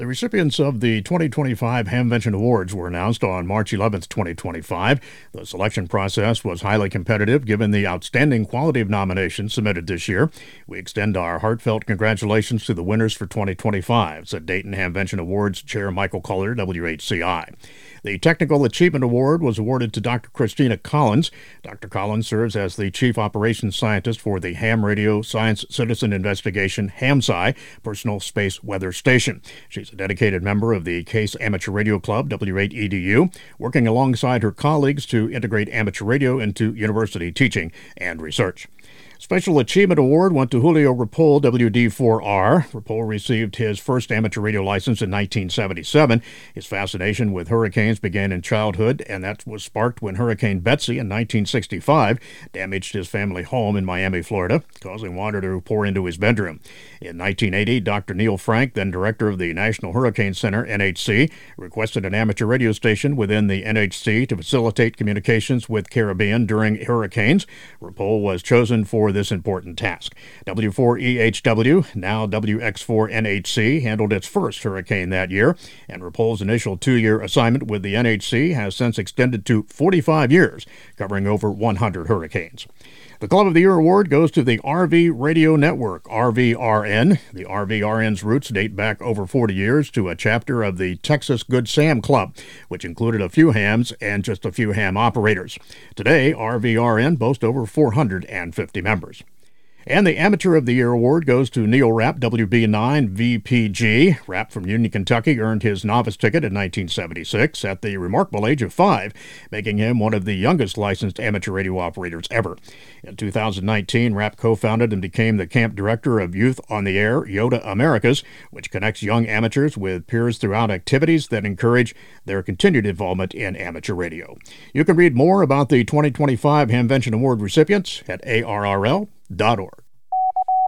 The recipients of the 2025 Hamvention Awards were announced on March 11, 2025. The selection process was highly competitive given the outstanding quality of nominations submitted this year. We extend our heartfelt congratulations to the winners for 2025, said Dayton Hamvention Awards Chair Michael Culler, WHCI. The Technical Achievement Award was awarded to Dr. Christina Collins. Dr. Collins serves as the Chief Operations Scientist for the Ham Radio Science Citizen Investigation HamSci Personal Space Weather Station. She's a dedicated member of the Case Amateur Radio Club, W8EDU, working alongside her colleagues to integrate amateur radio into university teaching and research. Special Achievement Award went to Julio Ripoll, WD4R. Ripoll received his first amateur radio license in 1977. His fascination with hurricanes began in childhood, and that was sparked when Hurricane Betsy in 1965 damaged his family home in Miami, Florida, causing water to pour into his bedroom. In 1980, Dr. Neil Frank, then director of the National Hurricane Center, NHC, requested an amateur radio station within the NHC to facilitate communications with Caribbean during hurricanes. Ripoll was chosen for this important task. W4EHW, now WX4NHC, handled its first hurricane that year, and Ripoll's initial 2-year assignment with the NHC has since extended to 45 years, covering over 100 hurricanes. The Club of the Year award goes to the RV Radio Network, RVRN. The RVRN's roots date back over 40 years to a chapter of the Texas Good Sam Club, which included a few hams and just a few ham operators. Today, RVRN boasts over 450 members. And the Amateur of the Year award goes to Neil Rapp, WB9VPG. Rapp from Union, Kentucky, earned his novice ticket in 1976 at the remarkable age of 5, making him one of the youngest licensed amateur radio operators ever. In 2019, Rapp co-founded and became the camp director of Youth on the Air, YOTA Americas, which connects young amateurs with peers throughout activities that encourage their continued involvement in amateur radio. You can read more about the 2025 Hamvention Award recipients at ARRL.org.